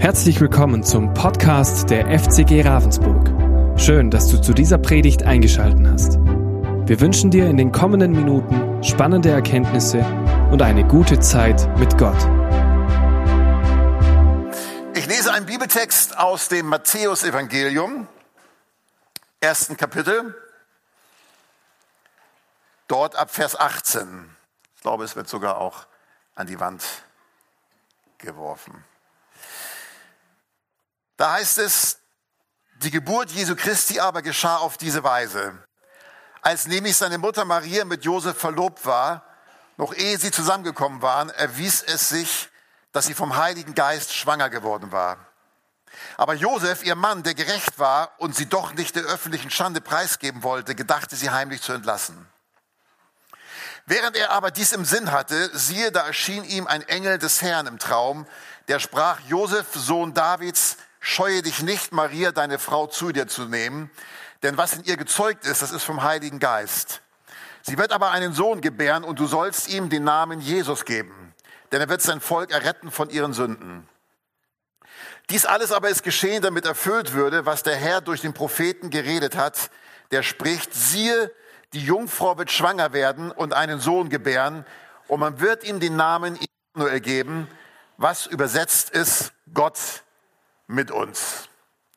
Herzlich willkommen zum Podcast der FCG Ravensburg. Schön, dass du zu dieser Predigt eingeschaltet hast. Wir wünschen dir in den kommenden Minuten spannende Erkenntnisse und eine gute Zeit mit Gott. Ich lese einen Bibeltext aus dem Matthäus-Evangelium, 1. Kapitel, dort ab Vers 18. Ich glaube, es wird sogar auch an die Wand geworfen. Da heißt es, die Geburt Jesu Christi aber geschah auf diese Weise. Als nämlich seine Mutter Maria mit Josef verlobt war, noch ehe sie zusammengekommen waren, erwies es sich, dass sie vom Heiligen Geist schwanger geworden war. Aber Josef, ihr Mann, der gerecht war und sie doch nicht der öffentlichen Schande preisgeben wollte, gedachte sie heimlich zu entlassen. Während er aber dies im Sinn hatte, siehe, da erschien ihm ein Engel des Herrn im Traum, der sprach, Josef, Sohn Davids, scheue dich nicht, Maria, deine Frau, zu dir zu nehmen, denn was in ihr gezeugt ist, das ist vom Heiligen Geist. Sie wird aber einen Sohn gebären und du sollst ihm den Namen Jesus geben, denn er wird sein Volk erretten von ihren Sünden. Dies alles aber ist geschehen, damit erfüllt würde, was der Herr durch den Propheten geredet hat, der spricht, siehe, die Jungfrau wird schwanger werden und einen Sohn gebären und man wird ihm den Namen Immanuel geben, was übersetzt ist, Gott mit uns.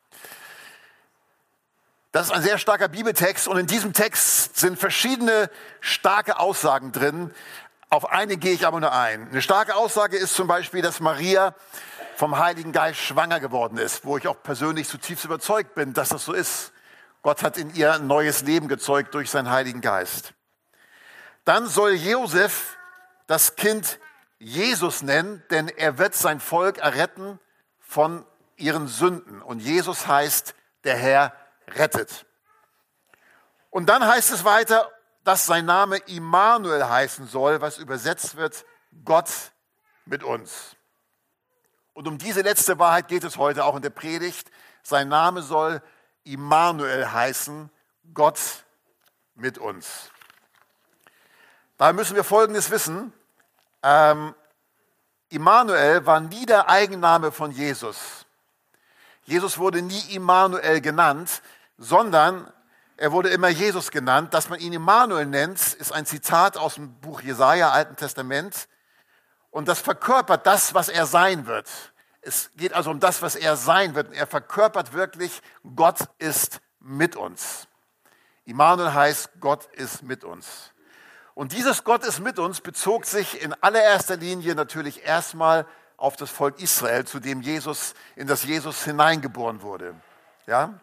Das ist ein sehr starker Bibeltext und in diesem Text sind verschiedene starke Aussagen drin. Auf eine gehe ich aber nur ein. Eine starke Aussage ist zum Beispiel, dass Maria vom Heiligen Geist schwanger geworden ist, wo ich auch persönlich zutiefst überzeugt bin, dass das so ist. Gott hat in ihr ein neues Leben gezeugt durch seinen Heiligen Geist. Dann soll Josef das Kind Jesus nennen, denn er wird sein Volk erretten von ihren Sünden. Und Jesus heißt, der Herr rettet. Und dann heißt es weiter, dass sein Name Immanuel heißen soll, was übersetzt wird, Gott mit uns. Und um diese letzte Wahrheit geht es heute auch in der Predigt. Sein Name soll Immanuel heißen, Gott mit uns. Da müssen wir Folgendes wissen. Immanuel war nie der Eigenname von Jesus. Jesus wurde nie Immanuel genannt, sondern er wurde immer Jesus genannt. Dass man ihn Immanuel nennt, ist ein Zitat aus dem Buch Jesaja, Alten Testament. Und das verkörpert das, was er sein wird. Es geht also um das, was er sein wird. Er verkörpert wirklich, Gott ist mit uns. Immanuel heißt, Gott ist mit uns. Und dieses Gott ist mit uns bezog sich in allererster Linie natürlich erstmal auf das Volk Israel, in das Jesus hineingeboren wurde. Ja?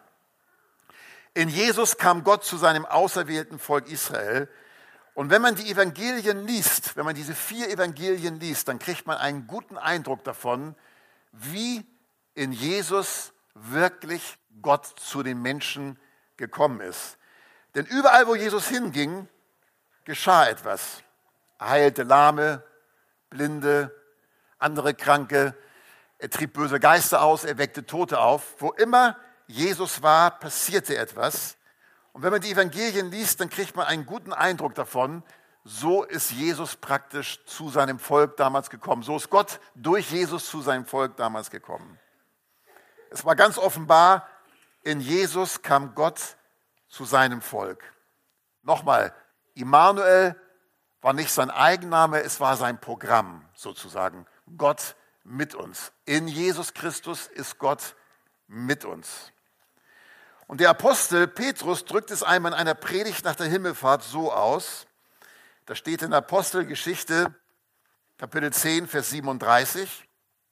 In Jesus kam Gott zu seinem auserwählten Volk Israel. Und wenn man die Evangelien liest, wenn man diese 4 Evangelien liest, dann kriegt man einen guten Eindruck davon, wie in Jesus wirklich Gott zu den Menschen gekommen ist. Denn überall, wo Jesus hinging, geschah etwas. Er heilte Lahme, Blinde, andere Kranke, er trieb böse Geister aus, er weckte Tote auf. Wo immer Jesus war, passierte etwas. Und wenn man die Evangelien liest, dann kriegt man einen guten Eindruck davon, so ist Jesus praktisch zu seinem Volk damals gekommen. So ist Gott durch Jesus zu seinem Volk damals gekommen. Es war ganz offenbar, in Jesus kam Gott zu seinem Volk. Nochmal, Immanuel war nicht sein Eigenname, es war sein Programm sozusagen. Gott mit uns. In Jesus Christus ist Gott mit uns. Und der Apostel Petrus drückt es einmal in einer Predigt nach der Himmelfahrt so aus. Da steht in Apostelgeschichte, Kapitel 10, Vers 37.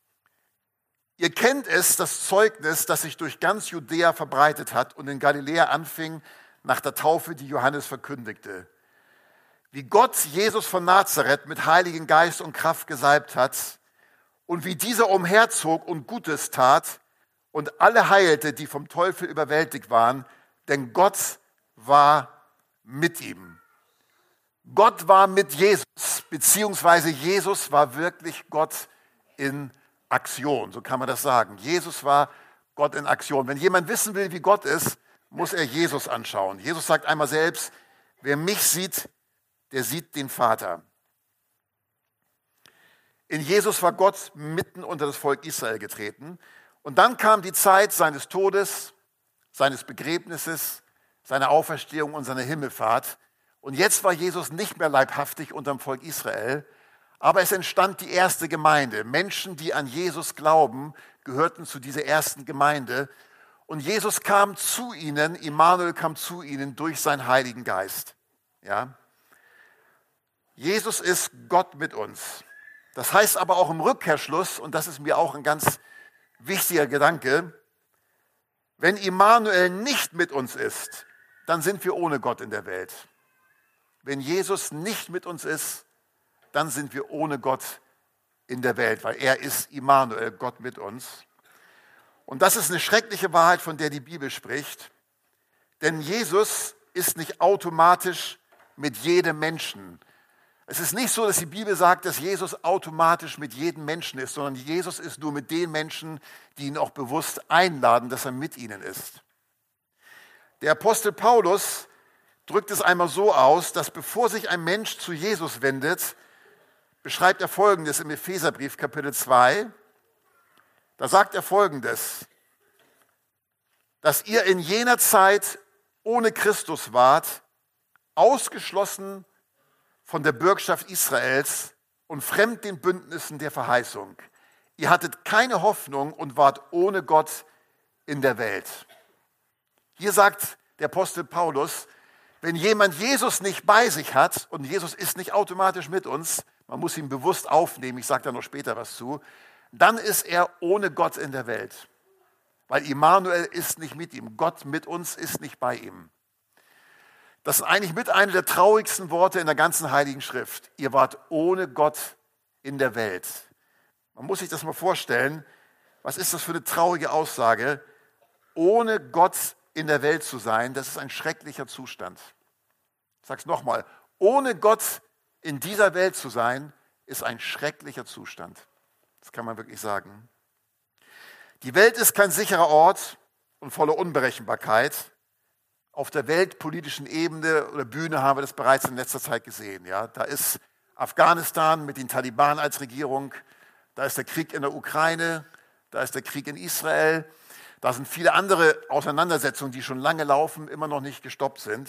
Ihr kennt es, das Zeugnis, das sich durch ganz Judäa verbreitet hat und in Galiläa anfing nach der Taufe, die Johannes verkündigte. Wie Gott Jesus von Nazareth mit Heiligen Geist und Kraft gesalbt hat und wie dieser umherzog und Gutes tat und alle heilte, die vom Teufel überwältigt waren, denn Gott war mit ihm. Gott war mit Jesus, beziehungsweise Jesus war wirklich Gott in Aktion, so kann man das sagen. Jesus war Gott in Aktion. Wenn jemand wissen will, wie Gott ist, muss er Jesus anschauen. Jesus sagt einmal selbst, wer mich sieht, der sieht den Vater. In Jesus war Gott mitten unter das Volk Israel getreten Und dann kam die Zeit seines Todes, seines Begräbnisses, seiner Auferstehung und seiner Himmelfahrt. Und jetzt war Jesus nicht mehr leibhaftig unterm Volk Israel, aber es entstand die erste Gemeinde. Menschen, die an Jesus glauben, gehörten zu dieser ersten Gemeinde. Und Jesus kam zu ihnen, Immanuel kam zu ihnen durch seinen Heiligen Geist. Ja? Jesus ist Gott mit uns. Das heißt aber auch im Rückkehrschluss, und das ist mir auch ein ganz wichtiger Gedanke, wenn Immanuel nicht mit uns ist, dann sind wir ohne Gott in der Welt. Wenn Jesus nicht mit uns ist, dann sind wir ohne Gott in der Welt, weil er ist Immanuel, Gott mit uns. Und das ist eine schreckliche Wahrheit, von der die Bibel spricht. Denn Jesus ist nicht automatisch mit jedem Menschen. Es ist nicht so, dass die Bibel sagt, dass Jesus automatisch mit jedem Menschen ist, sondern Jesus ist nur mit den Menschen, die ihn auch bewusst einladen, dass er mit ihnen ist. Der Apostel Paulus drückt es einmal so aus, dass bevor sich ein Mensch zu Jesus wendet, beschreibt er Folgendes im Epheserbrief Kapitel 2. Da sagt er Folgendes, dass ihr in jener Zeit ohne Christus wart, ausgeschlossen von der Bürgschaft Israels und fremd den Bündnissen der Verheißung. Ihr hattet keine Hoffnung und wart ohne Gott in der Welt. Hier sagt der Apostel Paulus, wenn jemand Jesus nicht bei sich hat, und Jesus ist nicht automatisch mit uns, man muss ihn bewusst aufnehmen, ich sage da noch später was zu, dann ist er ohne Gott in der Welt. Weil Immanuel ist nicht mit ihm, Gott mit uns ist nicht bei ihm. Das ist eigentlich mit einer der traurigsten Worte in der ganzen Heiligen Schrift. Ihr wart ohne Gott in der Welt. Man muss sich das mal vorstellen, was ist das für eine traurige Aussage? Ohne Gott in der Welt zu sein, das ist ein schrecklicher Zustand. Ich sage es nochmal, ohne Gott in dieser Welt zu sein, ist ein schrecklicher Zustand. Das kann man wirklich sagen. Die Welt ist kein sicherer Ort und voller Unberechenbarkeit. Auf der weltpolitischen Ebene oder Bühne haben wir das bereits in letzter Zeit gesehen. Ja? Da ist Afghanistan mit den Taliban als Regierung, da ist der Krieg in der Ukraine, da ist der Krieg in Israel, da sind viele andere Auseinandersetzungen, die schon lange laufen, immer noch nicht gestoppt sind.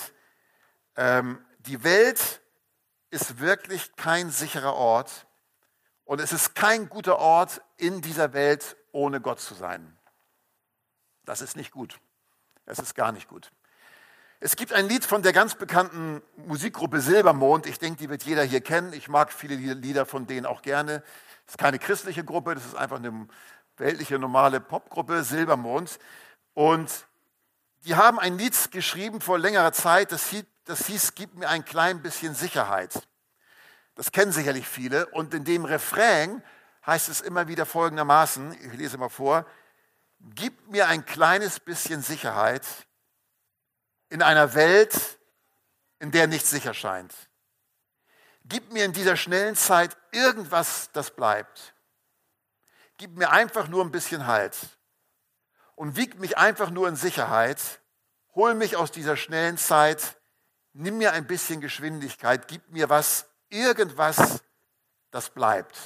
Die Welt ist wirklich kein sicherer Ort und es ist kein guter Ort in dieser Welt, ohne Gott zu sein. Das ist nicht gut. Es ist gar nicht gut. Es gibt ein Lied von der ganz bekannten Musikgruppe Silbermond. Ich denke, die wird jeder hier kennen. Ich mag viele Lieder von denen auch gerne. Das ist keine christliche Gruppe, das ist einfach eine weltliche, normale Popgruppe, Silbermond. Und die haben ein Lied geschrieben vor längerer Zeit, das hieß, gib mir ein klein bisschen Sicherheit. Das kennen sicherlich viele. Und in dem Refrain heißt es immer wieder folgendermaßen, ich lese mal vor, gib mir ein kleines bisschen Sicherheit in einer Welt, in der nichts sicher scheint. Gib mir in dieser schnellen Zeit irgendwas, das bleibt. Gib mir einfach nur ein bisschen Halt und wieg mich einfach nur in Sicherheit. Hol mich aus dieser schnellen Zeit, nimm mir ein bisschen Geschwindigkeit, gib mir was, irgendwas, das bleibt.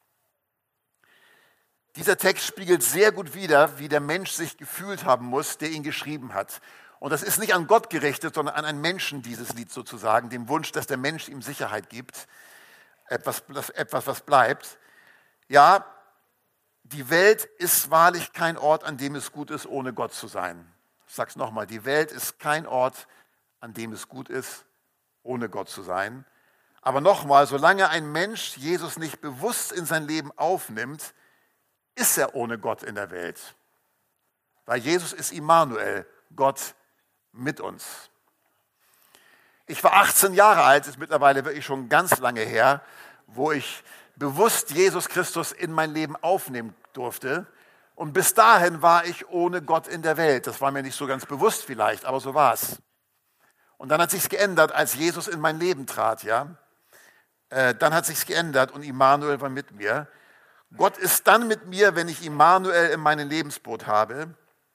Dieser Text spiegelt sehr gut wider, wie der Mensch sich gefühlt haben muss, der ihn geschrieben hat. Und das ist nicht an Gott gerichtet, sondern an einen Menschen, dieses Lied sozusagen, dem Wunsch, dass der Mensch ihm Sicherheit gibt, etwas, was bleibt. Ja, die Welt ist wahrlich kein Ort, an dem es gut ist, ohne Gott zu sein. Ich sage es nochmal, die Welt ist kein Ort, an dem es gut ist, ohne Gott zu sein. Aber nochmal, solange ein Mensch Jesus nicht bewusst in sein Leben aufnimmt, ist er ohne Gott in der Welt. Weil Jesus ist Immanuel, Gott mit uns. Ich war 18 Jahre alt, ist mittlerweile wirklich schon ganz lange her, wo ich bewusst Jesus Christus in mein Leben aufnehmen durfte. Und bis dahin war ich ohne Gott in der Welt. Das war mir nicht so ganz bewusst vielleicht, aber so war es. Und dann hat sich's geändert, als Jesus in mein Leben trat. Ja, dann hat sich's geändert und Immanuel war mit mir. Gott ist dann mit mir, wenn ich Immanuel in meinem Lebensboot habe.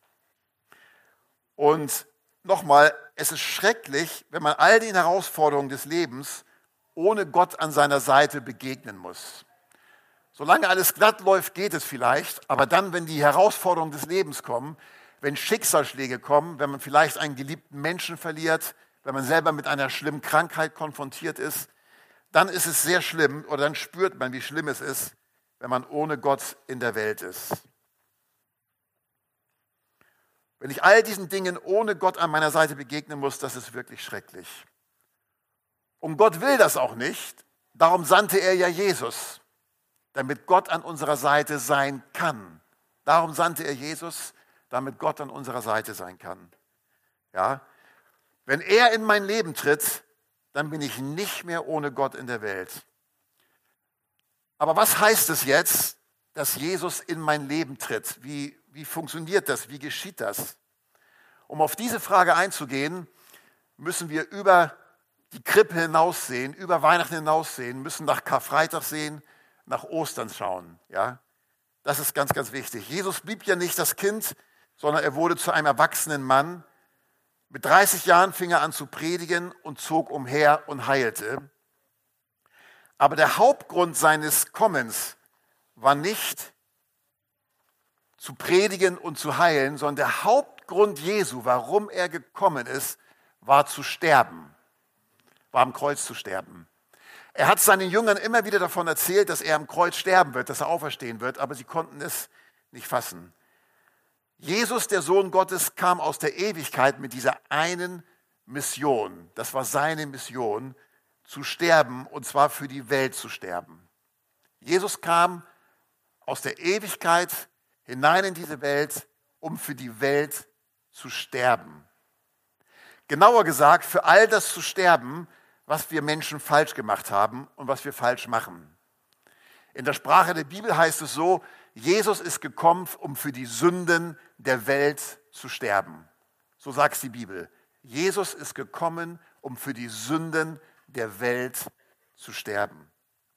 Und nochmal, es ist schrecklich, wenn man all den Herausforderungen des Lebens ohne Gott an seiner Seite begegnen muss. Solange alles glatt läuft, geht es vielleicht, aber dann, wenn die Herausforderungen des Lebens kommen, wenn Schicksalsschläge kommen, wenn man vielleicht einen geliebten Menschen verliert, wenn man selber mit einer schlimmen Krankheit konfrontiert ist, dann ist es sehr schlimm oder dann spürt man, wie schlimm es ist, wenn man ohne Gott in der Welt ist. Wenn ich all diesen Dingen ohne Gott an meiner Seite begegnen muss, das ist wirklich schrecklich. Und Gott will das auch nicht, darum sandte er ja Jesus, damit Gott an unserer Seite sein kann. Darum sandte er Jesus, damit Gott an unserer Seite sein kann. Ja? Wenn er in mein Leben tritt, dann bin ich nicht mehr ohne Gott in der Welt. Aber was heißt es jetzt, dass Jesus in mein Leben tritt? Wie funktioniert das? Wie geschieht das? Um auf diese Frage einzugehen, müssen wir über die Krippe hinaussehen, über Weihnachten hinaussehen, müssen nach Karfreitag sehen, nach Ostern schauen. Ja? Das ist ganz, ganz wichtig. Jesus blieb ja nicht das Kind, sondern er wurde zu einem erwachsenen Mann. Mit 30 Jahren fing er an zu predigen und zog umher und heilte. Aber der Hauptgrund seines Kommens war nicht zu predigen und zu heilen, sondern der Hauptgrund Jesu, warum er gekommen ist, war zu sterben, war am Kreuz zu sterben. Er hat seinen Jüngern immer wieder davon erzählt, dass er am Kreuz sterben wird, dass er auferstehen wird, aber sie konnten es nicht fassen. Jesus, der Sohn Gottes, kam aus der Ewigkeit mit dieser einen Mission. Das war seine Mission, zu sterben, und zwar für die Welt zu sterben. Jesus kam aus der Ewigkeit hinein in diese Welt, um für die Welt zu sterben. Genauer gesagt, für all das zu sterben, was wir Menschen falsch gemacht haben und was wir falsch machen. In der Sprache der Bibel heißt es so, Jesus ist gekommen, um für die Sünden der Welt zu sterben. So sagt es die Bibel. Jesus ist gekommen, um für die Sünden der Welt zu sterben.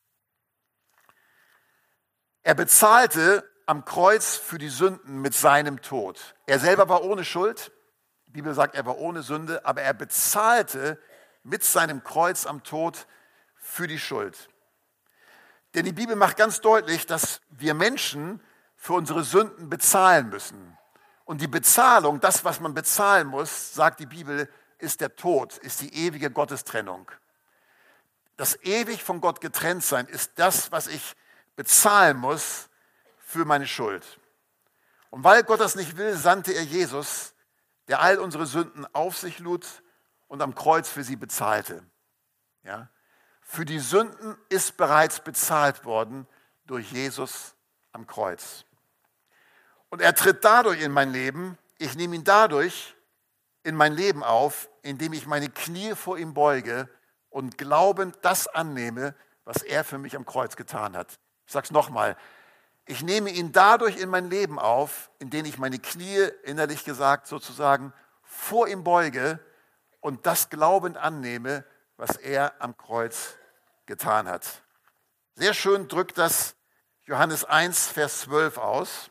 Er bezahlte am Kreuz für die Sünden mit seinem Tod. Er selber war ohne Schuld. Die Bibel sagt, er war ohne Sünde, aber er bezahlte mit seinem Kreuz am Tod für die Schuld. Denn die Bibel macht ganz deutlich, dass wir Menschen für unsere Sünden bezahlen müssen. Und die Bezahlung, das, was man bezahlen muss, sagt die Bibel, ist der Tod, ist die ewige Gottestrennung. Das ewig von Gott getrennt sein ist das, was ich bezahlen muss für meine Schuld. Und weil Gott das nicht will, sandte er Jesus, der all unsere Sünden auf sich lud und am Kreuz für sie bezahlte. Ja? Für die Sünden ist bereits bezahlt worden durch Jesus am Kreuz. Und er tritt dadurch in mein Leben, ich nehme ihn dadurch in mein Leben auf, indem ich meine Knie vor ihm beuge und glaubend das annehme, was er für mich am Kreuz getan hat. Ich sage es nochmal, ich nehme ihn dadurch in mein Leben auf, indem ich meine Knie, innerlich gesagt sozusagen, vor ihm beuge und das glaubend annehme, was er am Kreuz getan hat. Sehr schön drückt das Johannes 1, Vers 12 aus.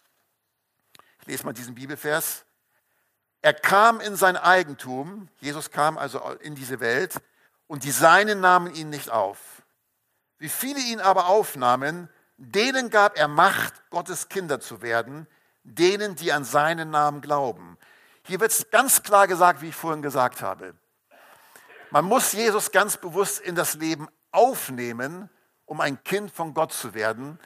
Ich lese mal diesen Bibelvers. Er kam in sein Eigentum, Jesus kam also in diese Welt, und die Seinen nahmen ihn nicht auf. Wie viele ihn aber aufnahmen, denen gab er Macht, Gottes Kinder zu werden, denen, die an seinen Namen glauben. Hier wird es ganz klar gesagt, wie ich vorhin gesagt habe. Man muss Jesus ganz bewusst in das Leben aufnehmen, um ein Kind von Gott zu werden.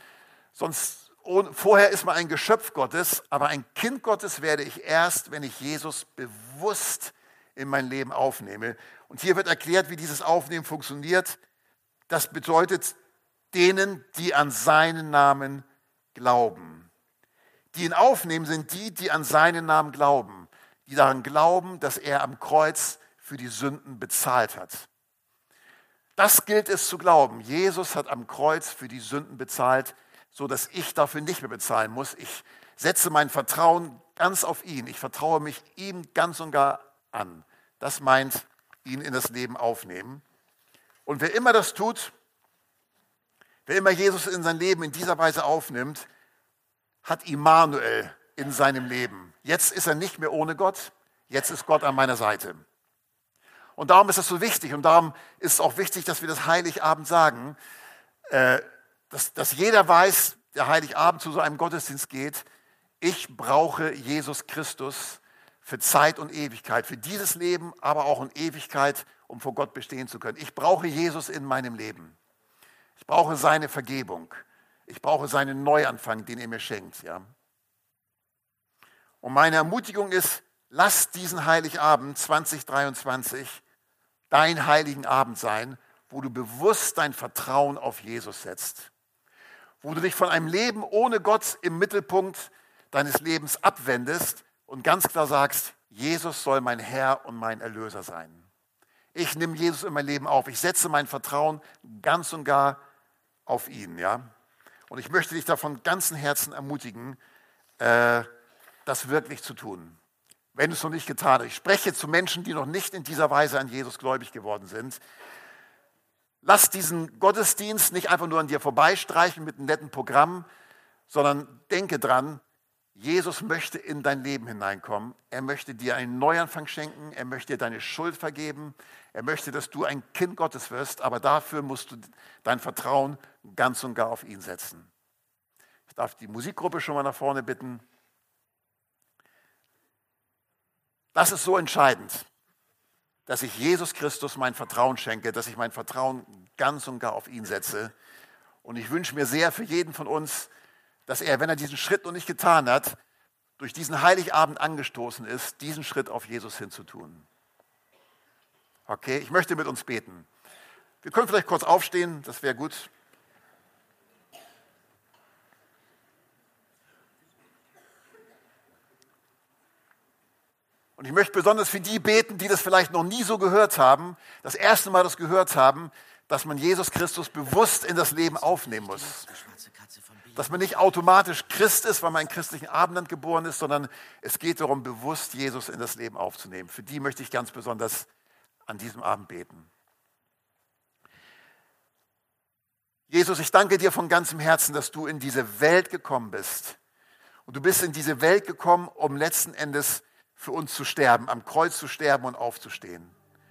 Vorher ist man ein Geschöpf Gottes, aber ein Kind Gottes werde ich erst, wenn ich Jesus bewusst in mein Leben aufnehme. Und hier wird erklärt, wie dieses Aufnehmen funktioniert. Das bedeutet, denen, die an seinen Namen glauben. Die ihn aufnehmen, sind die, die an seinen Namen glauben, die daran glauben, dass er am Kreuz für die Sünden bezahlt hat. Das gilt es zu glauben. Jesus hat am Kreuz für die Sünden bezahlt, sodass ich dafür nicht mehr bezahlen muss. Ich setze mein Vertrauen ganz auf ihn. Ich vertraue mich ihm ganz und gar an. Das meint, ihn in das Leben aufnehmen. Und wer immer das tut, wer immer Jesus in sein Leben in dieser Weise aufnimmt, hat Immanuel in seinem Leben. Jetzt ist er nicht mehr ohne Gott, jetzt ist Gott an meiner Seite. Und darum ist das so wichtig und darum ist es auch wichtig, dass wir das Heiligabend sagen, dass jeder weiß, der Heiligabend zu so einem Gottesdienst geht, ich brauche Jesus Christus für Zeit und Ewigkeit, für dieses Leben, aber auch in Ewigkeit, um vor Gott bestehen zu können. Ich brauche Jesus in meinem Leben. Ich brauche seine Vergebung. Ich brauche seinen Neuanfang, den er mir schenkt. Ja. Und meine Ermutigung ist, lass diesen Heiligabend 2023 dein heiligen Abend sein, wo du bewusst dein Vertrauen auf Jesus setzt. Wo du dich von einem Leben ohne Gott im Mittelpunkt deines Lebens abwendest und ganz klar sagst, Jesus soll mein Herr und mein Erlöser sein. Ich nehme Jesus in mein Leben auf. Ich setze mein Vertrauen ganz und gar auf ihn. Ja? Und ich möchte dich da von ganzem Herzen ermutigen, das wirklich zu tun. Wenn du es noch nicht getan hast. Ich spreche zu Menschen, die noch nicht in dieser Weise an Jesus gläubig geworden sind. Lass diesen Gottesdienst nicht einfach nur an dir vorbeistreichen mit einem netten Programm, sondern denke dran, Jesus möchte in dein Leben hineinkommen. Er möchte dir einen Neuanfang schenken. Er möchte dir deine Schuld vergeben. Er möchte, dass du ein Kind Gottes wirst. Aber dafür musst du dein Vertrauen ganz und gar auf ihn setzen. Ich darf die Musikgruppe schon mal nach vorne bitten. Das ist so entscheidend, dass ich Jesus Christus mein Vertrauen schenke, dass ich mein Vertrauen ganz und gar auf ihn setze. Und ich wünsche mir sehr für jeden von uns, dass er, wenn er diesen Schritt noch nicht getan hat, durch diesen Heiligabend angestoßen ist, diesen Schritt auf Jesus hinzutun. Okay, ich möchte mit uns beten. Wir können vielleicht kurz aufstehen, das wäre gut. Und ich möchte besonders für die beten, die das vielleicht noch nie so gehört haben, das erste Mal das gehört haben, dass man Jesus Christus bewusst in das Leben aufnehmen muss. Dass man nicht automatisch Christ ist, weil man in christlichen Abendland geboren ist, sondern es geht darum, bewusst Jesus in das Leben aufzunehmen. Für die möchte ich ganz besonders an diesem Abend beten. Jesus, ich danke dir von ganzem Herzen, dass du in diese Welt gekommen bist. Und du bist in diese Welt gekommen, um letzten Endes für uns zu sterben, am Kreuz zu sterben und aufzuerstehen.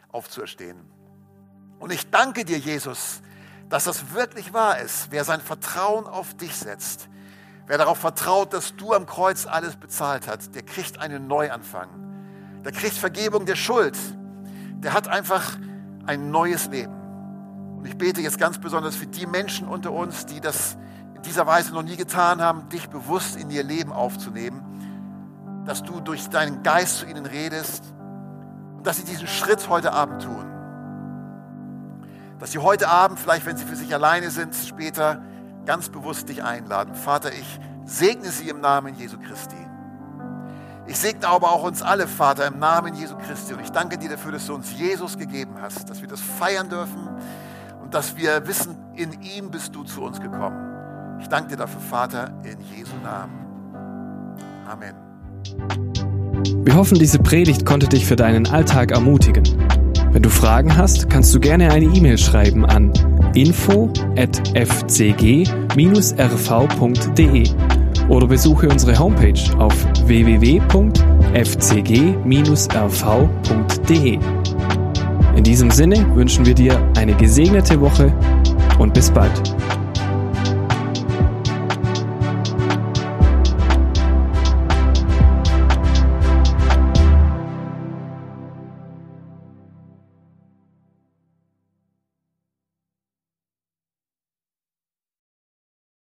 Und ich danke dir, Jesus, dass das wirklich wahr ist. Wer sein Vertrauen auf dich setzt, wer darauf vertraut, dass du am Kreuz alles bezahlt hast, der kriegt einen Neuanfang. Der kriegt Vergebung der Schuld. Der hat einfach ein neues Leben. Und ich bete jetzt ganz besonders für die Menschen unter uns, die das in dieser Weise noch nie getan haben, dich bewusst in ihr Leben aufzunehmen, dass du durch deinen Geist zu ihnen redest und dass sie diesen Schritt heute Abend tun. Dass sie heute Abend, vielleicht wenn sie für sich alleine sind, später ganz bewusst dich einladen. Vater, ich segne sie im Namen Jesu Christi. Ich segne aber auch uns alle, Vater, im Namen Jesu Christi. Und ich danke dir dafür, dass du uns Jesus gegeben hast, dass wir das feiern dürfen und dass wir wissen, in ihm bist du zu uns gekommen. Ich danke dir dafür, Vater, in Jesu Namen. Amen. Wir hoffen, diese Predigt konnte dich für deinen Alltag ermutigen. Wenn du Fragen hast, kannst du gerne eine E-Mail schreiben an info@fcg-rv.de oder besuche unsere Homepage auf www.fcg-rv.de. In diesem Sinne wünschen wir dir eine gesegnete Woche und bis bald.